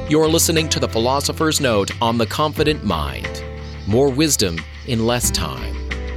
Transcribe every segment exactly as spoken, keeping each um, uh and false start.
You're listening to The Philosopher's Note on the Confident Mind. More wisdom in less time.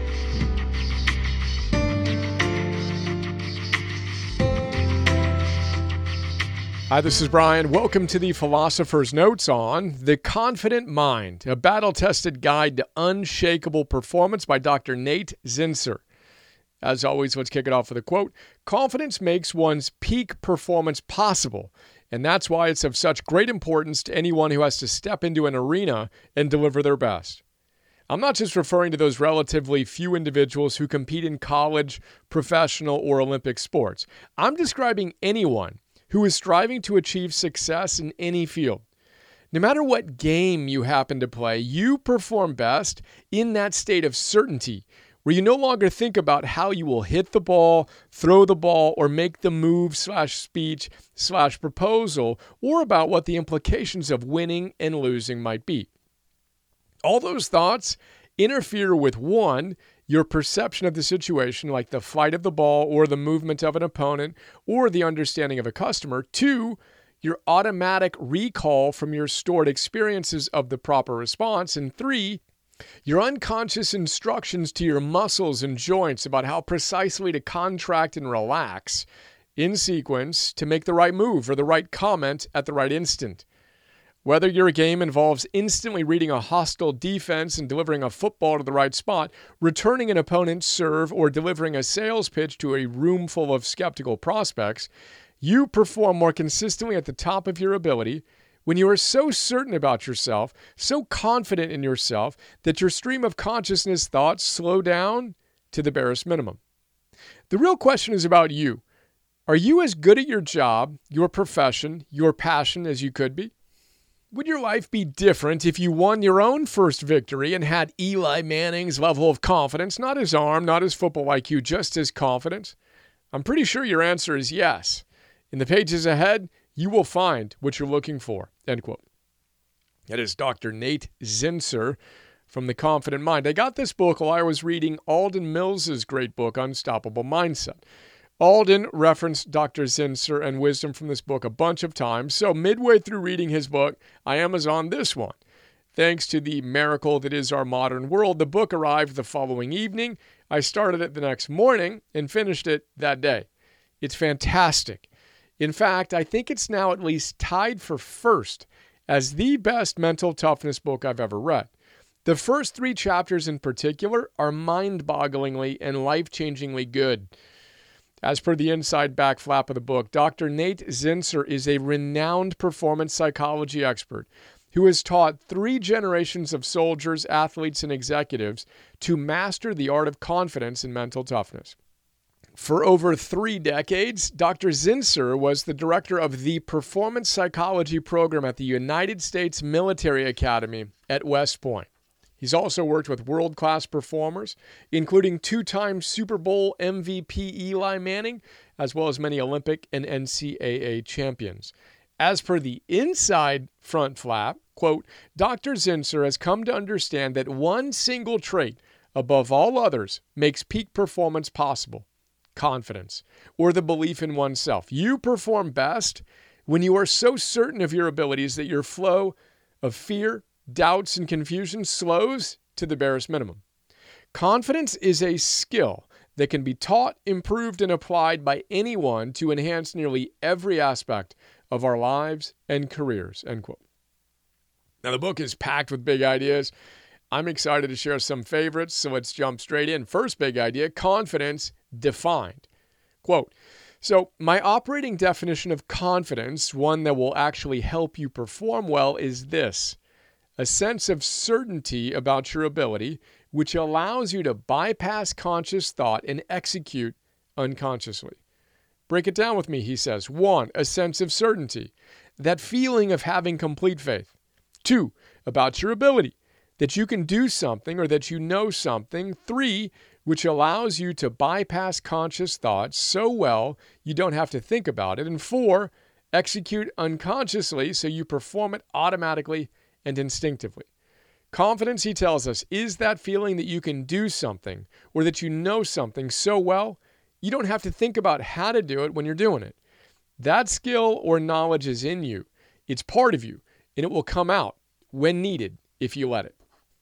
Hi, this is Brian. Welcome to the Philosopher's Notes on The Confident Mind, a battle-tested guide to unshakable performance by Doctor Nate Zinsser. As always, let's kick it off with a quote. Confidence makes one's peak performance possible, and that's why it's of such great importance to anyone who has to step into an arena and deliver their best. I'm not just referring to those relatively few individuals who compete in college, professional, or Olympic sports. I'm describing anyone who is striving to achieve success in any field. No matter what game you happen to play, you perform best in that state of certainty, where you no longer think about how you will hit the ball, throw the ball, or make the move slash speech slash proposal, or about what the implications of winning and losing might be. All those thoughts interfere with, one, your perception of the situation, like the flight of the ball or the movement of an opponent or the understanding of a customer. Two, your automatic recall from your stored experiences of the proper response. And three, your unconscious instructions to your muscles and joints about how precisely to contract and relax in sequence to make the right move or the right comment at the right instant. Whether your game involves instantly reading a hostile defense and delivering a football to the right spot, returning an opponent's serve, or delivering a sales pitch to a room full of skeptical prospects, you perform more consistently at the top of your ability when you are so certain about yourself, so confident in yourself, that your stream of consciousness thoughts slow down to the barest minimum. The real question is about you. Are you as good at your job, your profession, your passion as you could be? Would your life be different if you won your own first victory and had Eli Manning's level of confidence, not his arm, not his football I Q, just his confidence? I'm pretty sure your answer is yes. In the pages ahead, you will find what you're looking for. End quote. That is Doctor Nate Zinsser from The Confident Mind. I got this book while I was reading Alden Mills' great book, Unstoppable Mindset. Alden referenced Doctor Zinsser and wisdom from this book a bunch of times, so midway through reading his book, I Amazoned this one. Thanks to the miracle that is our modern world, the book arrived the following evening. I started it the next morning and finished it that day. It's fantastic. In fact, I think it's now at least tied for first as the best mental toughness book I've ever read. The first three chapters in particular are mind-bogglingly and life-changingly good. As per the inside back flap of the book, Doctor Nate Zinsser is a renowned performance psychology expert who has taught three generations of soldiers, athletes, and executives to master the art of confidence and mental toughness. For over three decades, Doctor Zinsser was the director of the Performance Psychology program at the United States Military Academy at West Point. He's also worked with world-class performers, including two-time Super Bowl M V P Eli Manning, as well as many Olympic and N C double A champions. As per the inside front flap, quote, Doctor Zinsser has come to understand that one single trait above all others makes peak performance possible. Confidence, or the belief in oneself. You perform best when you are so certain of your abilities that your flow of fear, doubts, and confusion slows to the barest minimum. Confidence is a skill that can be taught, improved, and applied by anyone to enhance nearly every aspect of our lives and careers, end quote. Now, the book is packed with big ideas. I'm excited to share some favorites, so let's jump straight in. First big idea, confidence defined. Quote, so my operating definition of confidence, one that will actually help you perform well, is this: a sense of certainty about your ability, which allows you to bypass conscious thought and execute unconsciously. Break it down with me, he says. One, a sense of certainty, that feeling of having complete faith. Two, about your ability, that you can do something or that you know something. Three, which allows you to bypass conscious thoughts so well you don't have to think about it. And four, execute unconsciously so you perform it automatically and instinctively. Confidence, he tells us, is that feeling that you can do something or that you know something so well you don't have to think about how to do it when you're doing it. That skill or knowledge is in you. It's part of you. and it will come out when needed if you let it.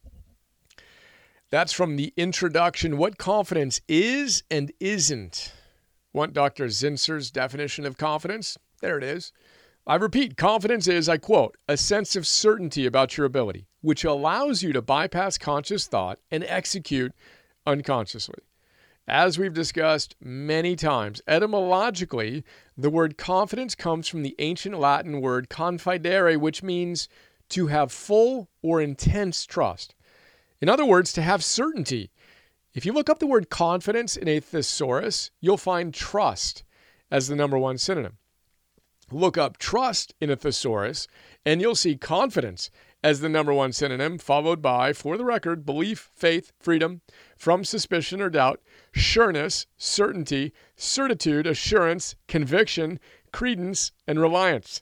That's from the introduction, What Confidence Is and Isn't. Want Doctor Zinsser's definition of confidence? There it is. I repeat, confidence is, I quote, a sense of certainty about your ability, which allows you to bypass conscious thought and execute unconsciously. As we've discussed many times, etymologically, the word confidence comes from the ancient Latin word confidere, which means to have full or intense trust. In other words, to have certainty. If you look up the word confidence in a thesaurus, you'll find trust as the number one synonym. Look up trust in a thesaurus, and you'll see confidence as the number one synonym, followed by, for the record, belief, faith, freedom from suspicion or doubt, sureness, certainty, certitude, assurance, conviction, credence, and reliance.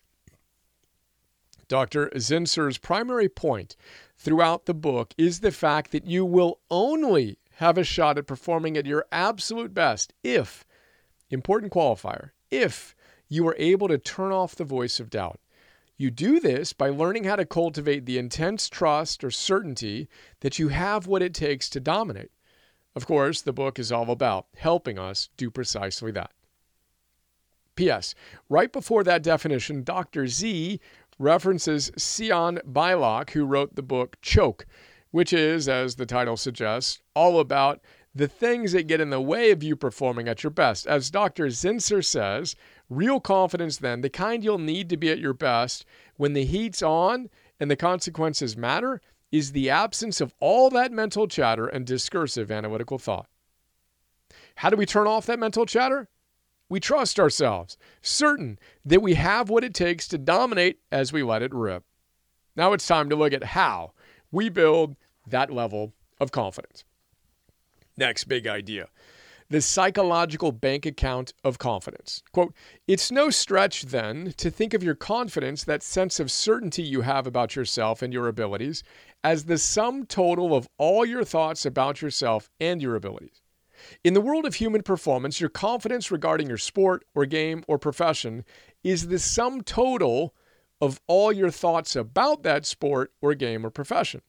Doctor Zinsser's primary point throughout the book is the fact that you will only have a shot at performing at your absolute best if, important qualifier, if you are able to turn off the voice of doubt. You do this by learning how to cultivate the intense trust or certainty that you have what it takes to dominate. Of course, the book is all about helping us do precisely that. P S. Right before that definition, Doctor Z references Sion Beilock, who wrote the book Choke, which is, as the title suggests, all about the things that get in the way of you performing at your best. As Doctor Zinsser says, real confidence then, the kind you'll need to be at your best when the heat's on and the consequences matter, is the absence of all that mental chatter and discursive analytical thought. How do we turn off that mental chatter? We trust ourselves, certain that we have what it takes to dominate as we let it rip. Now it's time to look at how we build that level of confidence. Next big idea, the psychological bank account of confidence. Quote, it's no stretch then to think of your confidence, that sense of certainty you have about yourself and your abilities, as the sum total of all your thoughts about yourself and your abilities. In the world of human performance, your confidence regarding your sport or game or profession is the sum total of all your thoughts about that sport or game or profession.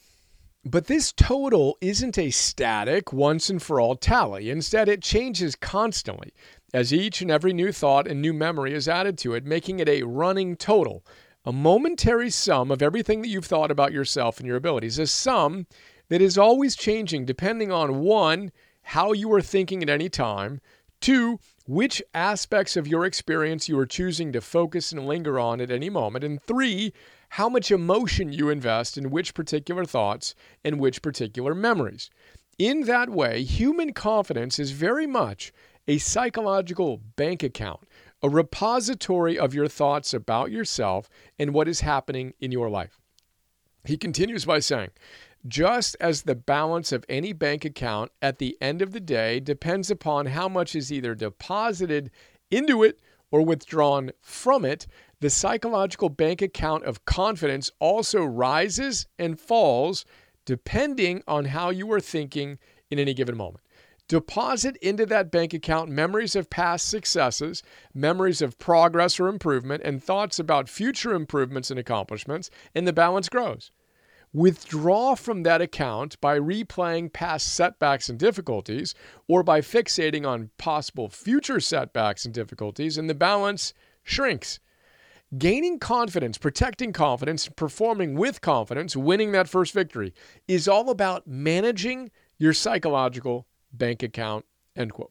But this total isn't a static, once and for all tally. Instead, it changes constantly as each and every new thought and new memory is added to it, making it a running total, a momentary sum of everything that you've thought about yourself and your abilities, a sum that is always changing depending on, one, how you are thinking at any time, two, which aspects of your experience you are choosing to focus and linger on at any moment, and three, how much emotion you invest in which particular thoughts and which particular memories. In that way, human confidence is very much a psychological bank account, a repository of your thoughts about yourself and what is happening in your life. He continues by saying, just as the balance of any bank account at the end of the day depends upon how much is either deposited into it or withdrawn from it, the psychological bank account of confidence also rises and falls depending on how you are thinking in any given moment. Deposit into that bank account memories of past successes, memories of progress or improvement, and thoughts about future improvements and accomplishments, and the balance grows. Withdraw from that account by replaying past setbacks and difficulties, or by fixating on possible future setbacks and difficulties, and the balance shrinks. Gaining confidence, protecting confidence, performing with confidence, winning that first victory is all about managing your psychological bank account, end quote.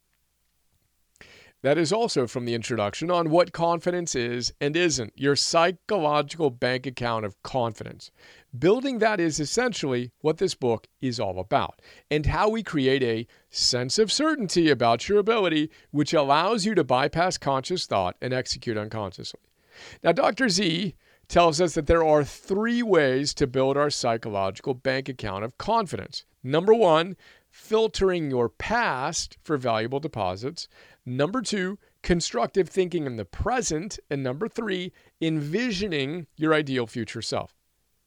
That is also from the introduction on what confidence is and isn't, your psychological bank account of confidence. Building that is essentially what this book is all about, and how we create a sense of certainty about your ability, which allows you to bypass conscious thought and execute unconsciously. Now, Doctor Z tells us that there are three ways to build our psychological bank account of confidence. Number one, filtering your past for valuable deposits. Number two, constructive thinking in the present. And number three, envisioning your ideal future self.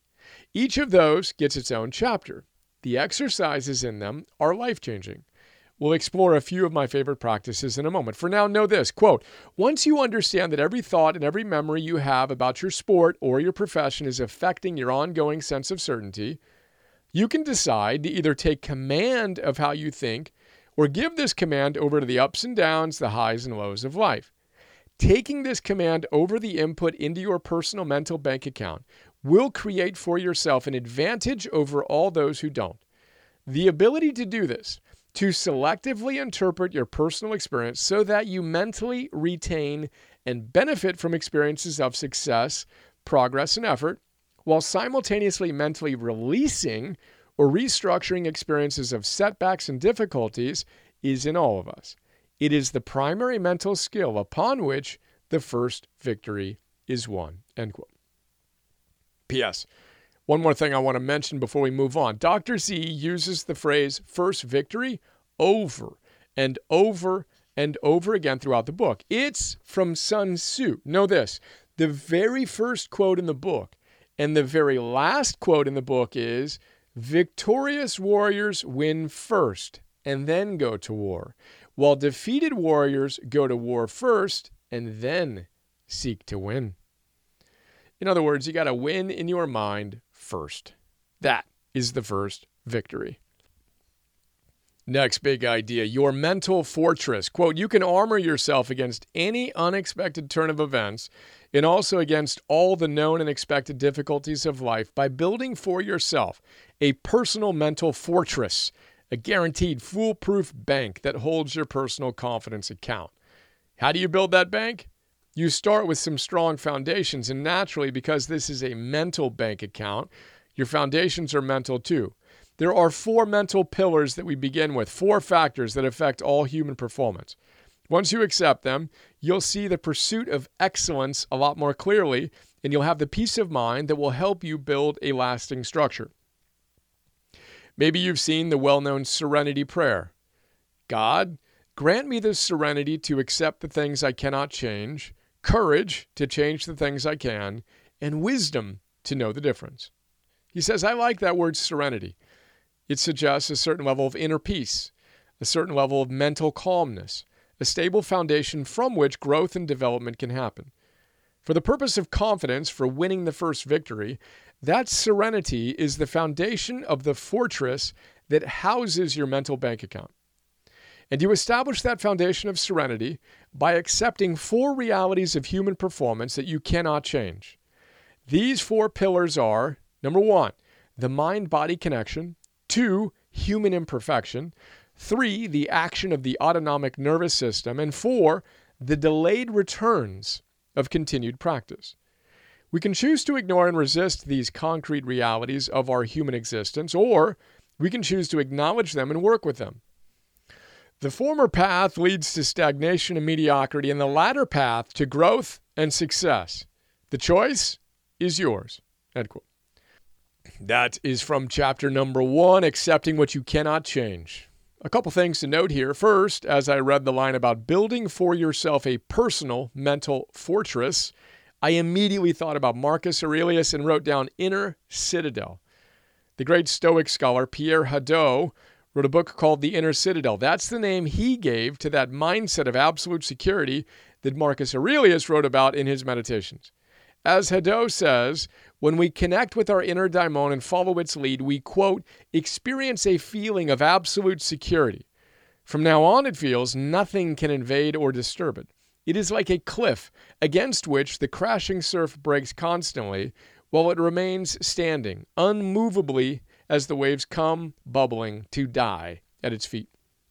Each of those gets its own chapter. The exercises in them are life-changing. We'll explore a few of my favorite practices in a moment. For now, know this, quote, once you understand that every thought and every memory you have about your sport or your profession is affecting your ongoing sense of certainty, you can decide to either take command of how you think or give this command over to the ups and downs, the highs and lows of life. Taking this command over the input into your personal mental bank account will create for yourself an advantage over all those who don't. The ability to do this, to selectively interpret your personal experience so that you mentally retain and benefit from experiences of success, progress, and effort, while simultaneously mentally releasing or restructuring experiences of setbacks and difficulties, is in all of us. It is the primary mental skill upon which the first victory is won. End quote. P S. One more thing I want to mention before we move on. Doctor Z uses the phrase first victory over and over and over again throughout the book. It's from Sun Tzu. Know this, the very first quote in the book and the very last quote in the book is, victorious warriors win first and then go to war, while defeated warriors go to war first and then seek to win. In other words, you got to win in your mind first. That is the first victory. Next big idea, your mental fortress. Quote, you can armor yourself against any unexpected turn of events and also against all the known and expected difficulties of life by building for yourself a personal mental fortress, a guaranteed foolproof bank that holds your personal confidence account. How do you build that bank? You start with some strong foundations, and naturally, because this is a mental bank account, your foundations are mental too. There are four mental pillars that we begin with, four factors that affect all human performance. Once you accept them, you'll see the pursuit of excellence a lot more clearly, and you'll have the peace of mind that will help you build a lasting structure. Maybe you've seen the well-known serenity prayer. God, grant me the serenity to accept the things I cannot change, courage to change the things I can, and wisdom to know the difference. He says, I like that word serenity. It suggests a certain level of inner peace, a certain level of mental calmness, a stable foundation from which growth and development can happen. For the purpose of confidence, for winning the first victory, that serenity is the foundation of the fortress that houses your mental bank account. And you establish that foundation of serenity by accepting four realities of human performance that you cannot change. These four pillars are, number one, the mind-body connection, two, human imperfection, three, the action of the autonomic nervous system, and four, the delayed returns of continued practice. We can choose to ignore and resist these concrete realities of our human existence, or we can choose to acknowledge them and work with them. The former path leads to stagnation and mediocrity, and the latter path to growth and success. The choice is yours. End quote. That is from chapter number one, Accepting What You Cannot Change. A couple things to note here. First, as I read the line about building for yourself a personal mental fortress, I immediately thought about Marcus Aurelius and wrote down Inner Citadel. The great Stoic scholar Pierre Hadot wrote a book called The Inner Citadel. That's the name he gave to that mindset of absolute security that Marcus Aurelius wrote about in his Meditations. As Hadot says, when we connect with our inner daimon and follow its lead, we, quote, experience a feeling of absolute security. From now on, it feels nothing can invade or disturb it. It is like a cliff against which the crashing surf breaks constantly, while it remains standing, unmovably, as the waves come bubbling to die at its feet.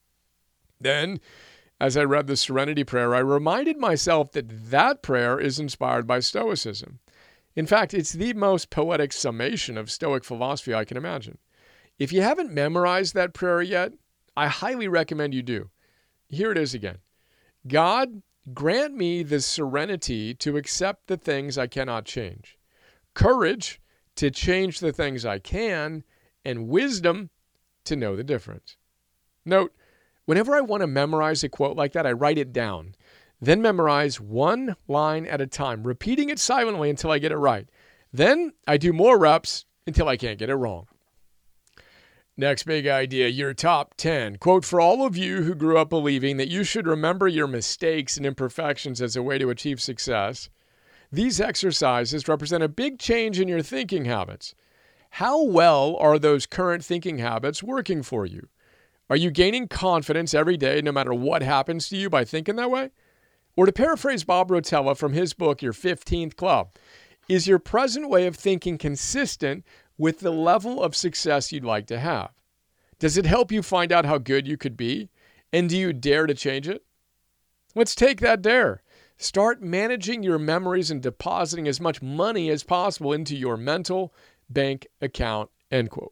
Then, as I read the Serenity Prayer, I reminded myself that that prayer is inspired by Stoicism. In fact, it's the most poetic summation of Stoic philosophy I can imagine. If you haven't memorized that prayer yet, I highly recommend you do. Here it is again. God, grant me the serenity to accept the things I cannot change, courage to change the things I can, and wisdom to know the difference. Note, whenever I want to memorize a quote like that, I write it down. Then memorize one line at a time, repeating it silently until I get it right. Then I do more reps until I can't get it wrong. Next big idea, your top ten. Quote, for all of you who grew up believing that you should remember your mistakes and imperfections as a way to achieve success, these exercises represent a big change in your thinking habits. How well are those current thinking habits working for you? Are you gaining confidence every day no matter what happens to you by thinking that way? Or to paraphrase Bob Rotella from his book, Your fifteenth Club, is your present way of thinking consistent with the level of success you'd like to have? Does it help you find out how good you could be? And do you dare to change it? Let's take that dare. Start managing your memories and depositing as much money as possible into your mental bank account, end quote.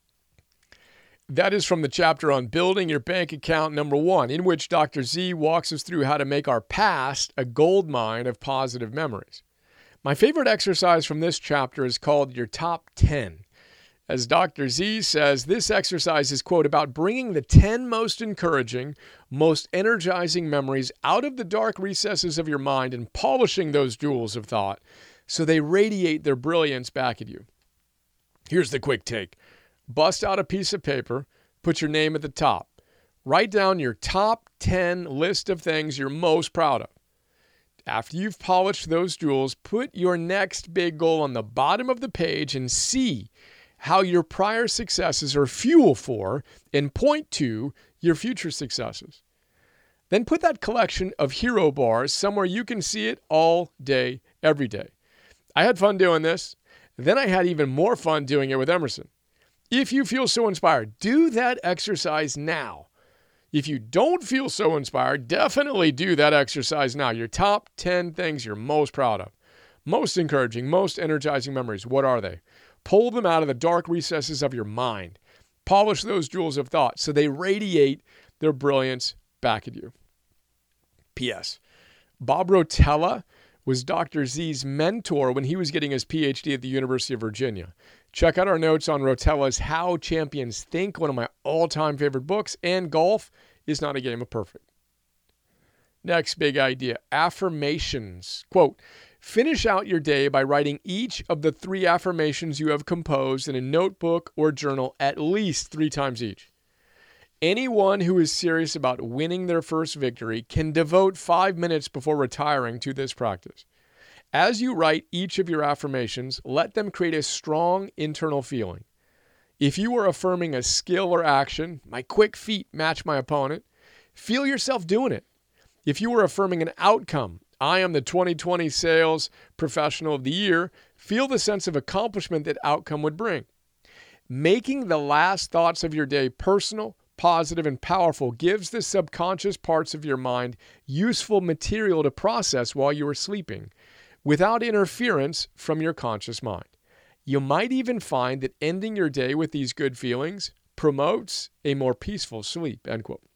That is from the chapter on building your bank account number one, in which Doctor Z walks us through how to make our past a gold mine of positive memories. My favorite exercise from this chapter is called your top ten. As Doctor Z says, this exercise is, quote, about bringing the ten most encouraging, most energizing memories out of the dark recesses of your mind and polishing those jewels of thought so they radiate their brilliance back at you. Here's the quick take. Bust out a piece of paper, put your name at the top. Write down your top ten list of things you're most proud of. After you've polished those jewels, put your next big goal on the bottom of the page and see how your prior successes are fuel for and point to your future successes. Then put that collection of hero bars somewhere you can see it all day, every day. I had fun doing this. Then I had even more fun doing it with Emerson. If you feel so inspired, do that exercise now. If you don't feel so inspired, definitely do that exercise now. Your top ten things you're most proud of. Most encouraging, most energizing memories. What are they? Pull them out of the dark recesses of your mind. Polish those jewels of thought so they radiate their brilliance back at you. P S. Bob Rotella was Doctor Z's mentor when he was getting his P H D at the University of Virginia. Check out our notes on Rotella's How Champions Think, one of my all-time favorite books, and golf is not a game of perfect. Next big idea, affirmations. Quote, finish out your day by writing each of the three affirmations you have composed in a notebook or journal at least three times each. Anyone who is serious about winning their first victory can devote five minutes before retiring to this practice. As you write each of your affirmations, let them create a strong internal feeling. If you are affirming a skill or action, my quick feet match my opponent, feel yourself doing it. If you are affirming an outcome, I am the twenty twenty sales professional of the year, feel the sense of accomplishment that outcome would bring. Making the last thoughts of your day personal, positive, and powerful gives the subconscious parts of your mind useful material to process while you are sleeping, without interference from your conscious mind. You might even find that ending your day with these good feelings promotes a more peaceful sleep, end quote.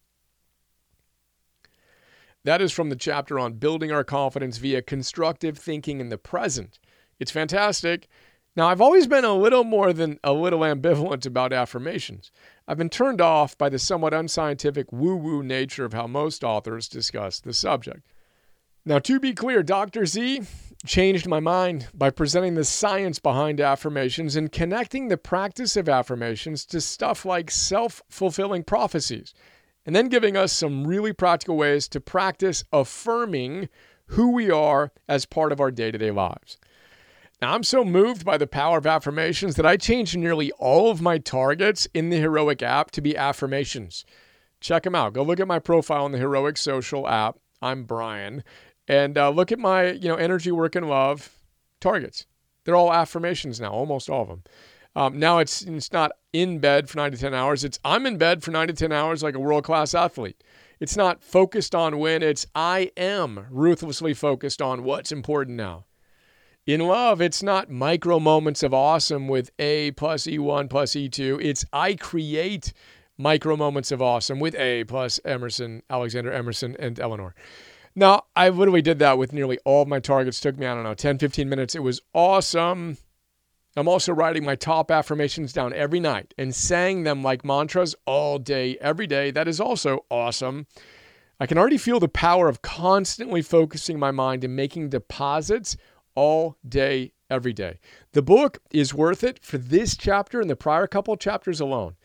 That is from the chapter on building our confidence via constructive thinking in the present. It's fantastic. Now, I've always been a little more than a little ambivalent about affirmations. I've been turned off by the somewhat unscientific woo-woo nature of how most authors discuss the subject. Now, to be clear, Doctor Z changed my mind by presenting the science behind affirmations and connecting the practice of affirmations to stuff like self-fulfilling prophecies, and then giving us some really practical ways to practice affirming who we are as part of our day-to-day lives. Now, I'm so moved by the power of affirmations that I changed nearly all of my targets in the Heroic app to be affirmations. Check them out. Go look at my profile on the Heroic Social app. I'm Brian. And uh, look at my, you know, energy, work, and love targets. They're all affirmations now, almost all of them. Um, now it's it's not in bed for nine to ten hours. It's I'm in bed for nine to ten hours like a world-class athlete. It's not focused on when. It's I am ruthlessly focused on what's important now. In love, it's not micro moments of awesome with A plus E one plus E two. It's I create micro moments of awesome with A plus Emerson, Alexander Emerson, and Eleanor. Now, I literally did that with nearly all of my targets. Took me, I don't know, ten, fifteen minutes. It was awesome. I'm also writing my top affirmations down every night and saying them like mantras all day, every day. That is also awesome. I can already feel the power of constantly focusing my mind and making deposits all day, every day. The book is worth it for this chapter and the prior couple chapters alone.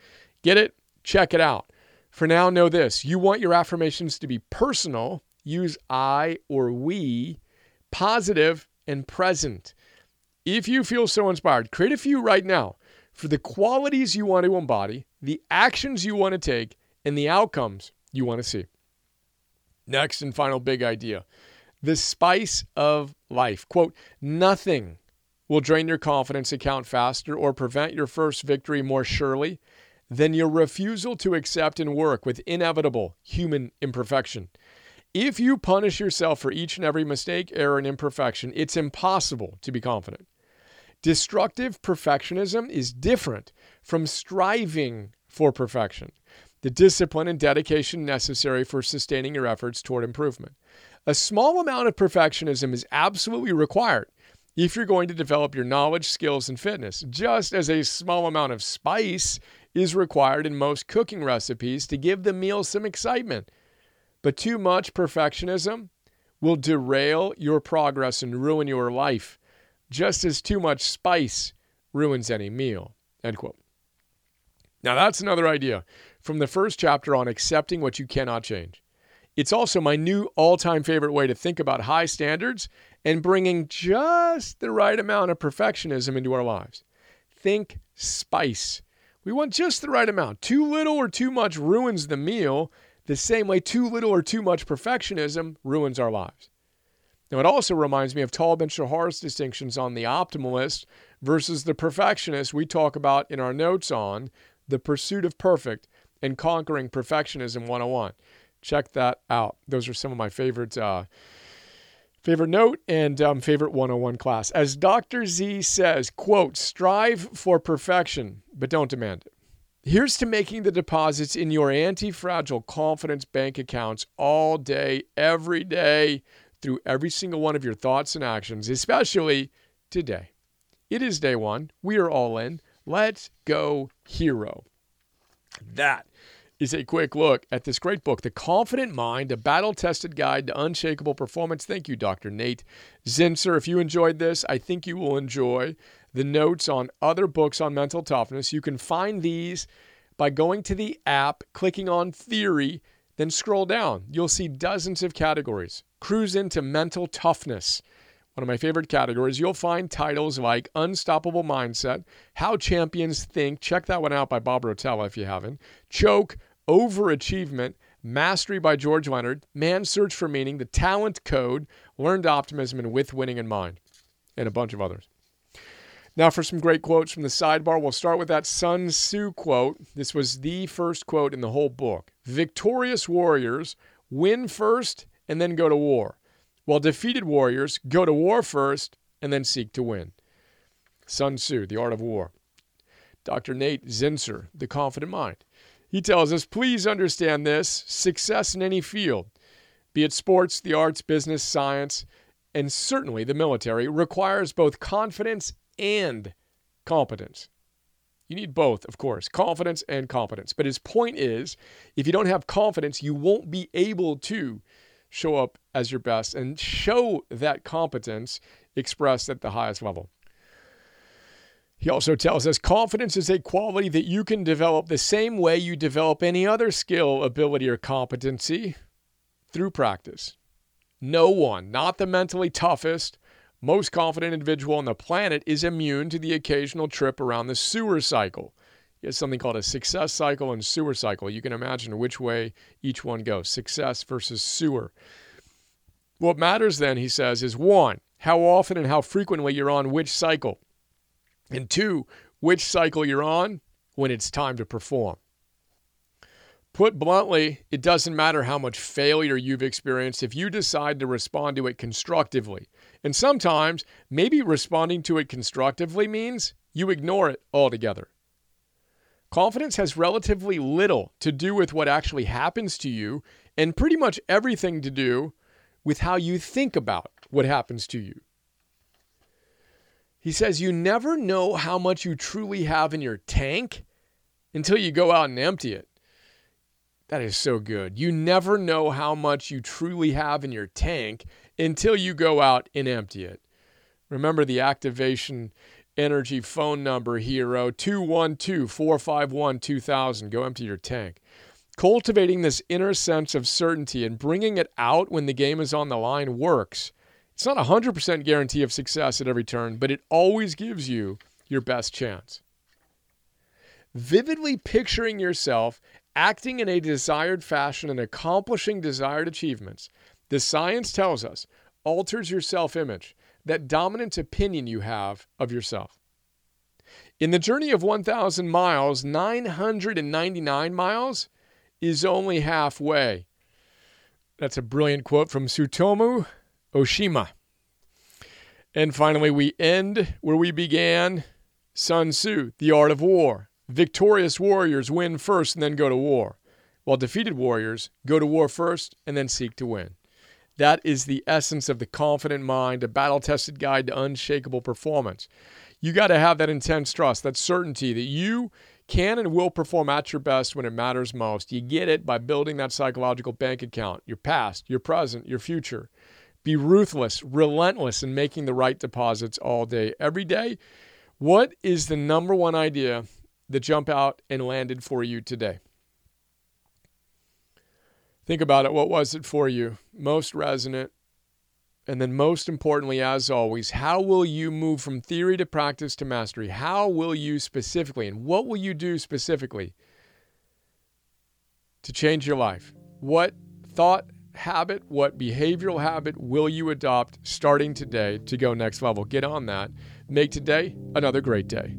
Get it? Check it out. For now, know this. You want your affirmations to be personal. Use I or we, positive and present. If you feel so inspired, create a few right now for the qualities you want to embody, the actions you want to take, and the outcomes you want to see. Next and final big idea, the spice of life. Quote, nothing will drain your confidence account faster or prevent your first victory more surely than your refusal to accept and work with inevitable human imperfection. If you punish yourself for each and every mistake, error, and imperfection, it's impossible to be confident. Destructive perfectionism is different from striving for perfection, the discipline and dedication necessary for sustaining your efforts toward improvement. A small amount of perfectionism is absolutely required if you're going to develop your knowledge, skills, and fitness, just as a small amount of spice is required in most cooking recipes to give the meal some excitement. But too much perfectionism will derail your progress and ruin your life, just as too much spice ruins any meal. End quote. Now that's another idea from the first chapter on accepting what you cannot change. It's also my new all-time favorite way to think about high standards and bringing just the right amount of perfectionism into our lives. Think spice. We want just the right amount. Too little or too much ruins the meal, the same way too little or too much perfectionism ruins our lives. Now, it also reminds me of Tal Ben-Shahar's distinctions on the optimalist versus the perfectionist we talk about in our notes on The Pursuit of Perfect and Conquering Perfectionism one oh one. Check that out. Those are some of my favorite uh, favorite note and um, favorite one oh one class. As Doctor Z says, quote, strive for perfection, but don't demand it. Here's to making the deposits in your anti-fragile confidence bank accounts all day, every day, through every single one of your thoughts and actions, especially today. It is day one. We are all in. Let's go, hero. That is a quick look at this great book, The Confident Mind, a battle-tested guide to unshakable performance. Thank you, Doctor Nate Zinsser. If you enjoyed this, I think you will enjoy the notes on other books on mental toughness. You can find these by going to the app, clicking on Theory, then scroll down. You'll see dozens of categories. Cruise into mental toughness, one of my favorite categories. You'll find titles like Unstoppable Mindset, How Champions Think. Check that one out by Bob Rotella if you haven't. Choke, Overachievement, Mastery by George Leonard, Man's Search for Meaning, The Talent Code, Learned Optimism, and With Winning in Mind, and a bunch of others. Now for some great quotes from the sidebar. We'll start with that Sun Tzu quote. This was the first quote in the whole book. Victorious warriors win first and then go to war, while defeated warriors go to war first and then seek to win. Sun Tzu, The Art of War. Doctor Nate Zinsser, The Confident Mind. He tells us, please understand this, success in any field, be it sports, the arts, business, science, and certainly the military, requires both confidence and competence. You need both, of course, confidence and competence. But his point is, if you don't have confidence, you won't be able to show up as your best and show that competence expressed at the highest level. He also tells us confidence is a quality that you can develop the same way you develop any other skill, ability, or competency, through practice. No one, not the mentally toughest, most confident individual on the planet, is immune to the occasional trip around the sewer cycle. He has something called a success cycle and sewer cycle. You can imagine which way each one goes, success versus sewer. What matters then, he says, is one, how often and how frequently you're on which cycle. And two, which cycle you're on when it's time to perform. Put bluntly, it doesn't matter how much failure you've experienced if you decide to respond to it constructively. And sometimes, maybe responding to it constructively means you ignore it altogether. Confidence has relatively little to do with what actually happens to you and pretty much everything to do with how you think about what happens to you. He says you never know how much you truly have in your tank until you go out and empty it. That is so good. You never know how much you truly have in your tank until you go out and empty it. Remember the activation Energy phone number, hero, two one two, four five one, two thousand. Go empty your tank. Cultivating this inner sense of certainty and bringing it out when the game is on the line works. It's not a one hundred percent guarantee of success at every turn, but it always gives you your best chance. Vividly picturing yourself acting in a desired fashion and accomplishing desired achievements, the science tells us, alters your self-image, that dominant opinion you have of yourself. In the journey of one thousand miles, nine hundred ninety-nine miles is only halfway. That's a brilliant quote from Tsutomu Oshima. And finally, we end where we began. Sun Tzu, The Art of War. Victorious warriors win first and then go to war, while defeated warriors go to war first and then seek to win. That is the essence of The Confident Mind, a battle-tested guide to unshakable performance. You got to have that intense trust, that certainty that you can and will perform at your best when it matters most. You get it by building that psychological bank account, your past, your present, your future. Be ruthless, relentless in making the right deposits all day, every day. What is the number one idea that jumped out and landed for you today? Think about it. What was it for you? Most resonant. And then most importantly, as always, how will you move from theory to practice to mastery? How will you specifically, and what will you do specifically to change your life? What thought habit, what behavioral habit will you adopt starting today to go next level? Get on that. Make today another great day.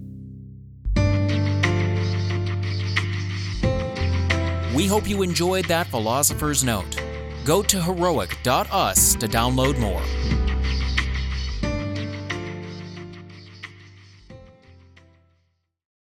We hope you enjoyed that Philosopher's Note. Go to heroic dot us to download more.